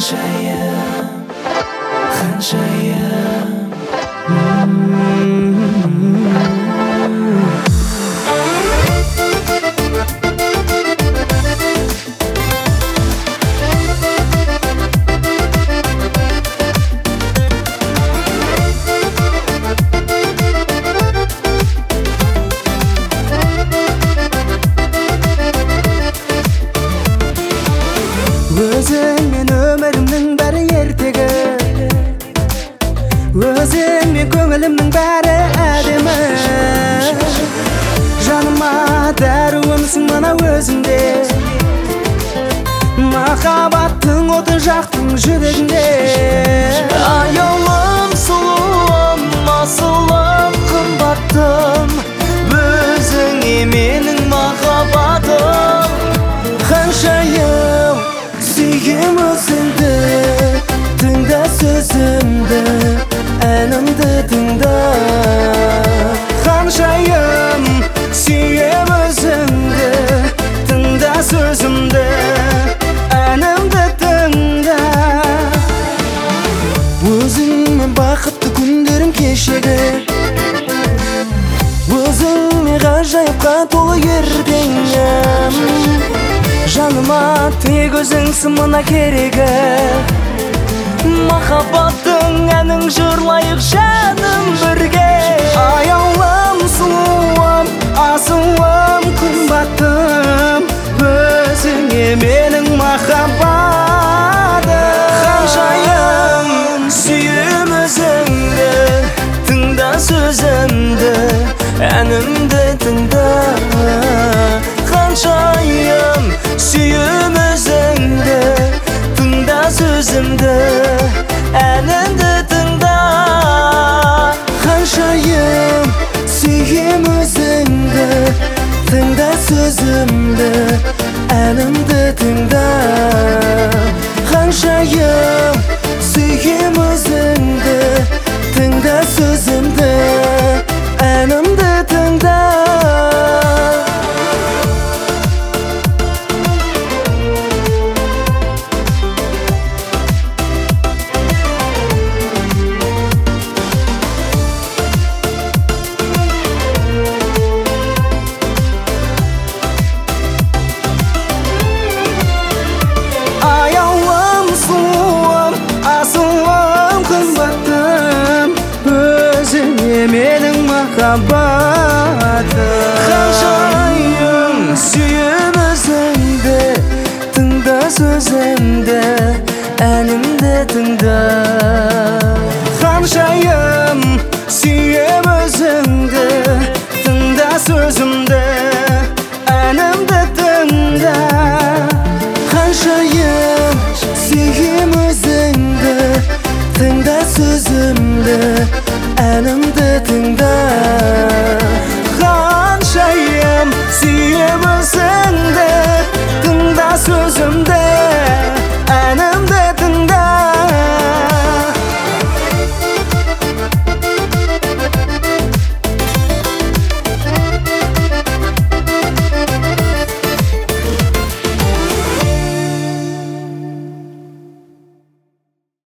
Ханшайым, ханшайым. Өзің мен өмірімнің бәрі ертегі, өзің мен көңілімнің бәрі әдемі. Жаныма дәруімсің мына өзіңде, махаббаттың оты жақтың жүрегінде. Аяулым, сұлуым, асылым, қымбаттым, өзіңе менің махаббатым. Ханшайым, сүйем өзіңді, тыңда сөзімді, әнімді тыңда. Ханшайым, сүйем өзіңді, тыңда сөзімді, әнімді тыңда. Өзіңмен бақытты күндерім кешегі, өзіңмен ғажайыпқа толы ертеңім. Жаныма тек өзіңсің мына керегі, махаббаттың әнін жырлайық жаным бірге. Аяулым, сұлуым, асылым, қымбаттым, өзіңе менің махаббатым. Ханшайым, сүйем өзіңді, тыңда сөзімді, әнімді тыңда. Ханшайым, сүйем өзіңді, тыңда сөзімді, әнімді тыңда. Ханшайым, сүйем өзіңді, тыңда сөзімді, әнімді тыңда. Ханшайым, сүйем өзіңді, тыңда сөзімді, әнімді тыңда. Аяулым, сұлуым, асылым, қымбаттым, өзіңе менің махаббатым. Ханшайым, сүйем өзіңді, тыңда сөзімді, әнімді тыңда. Ханшайым, сүйем өзіңді, тыңда сөзімді, әнімді тыңда. Ханшайым, сүйем өзіңді, тыңда сөзімді,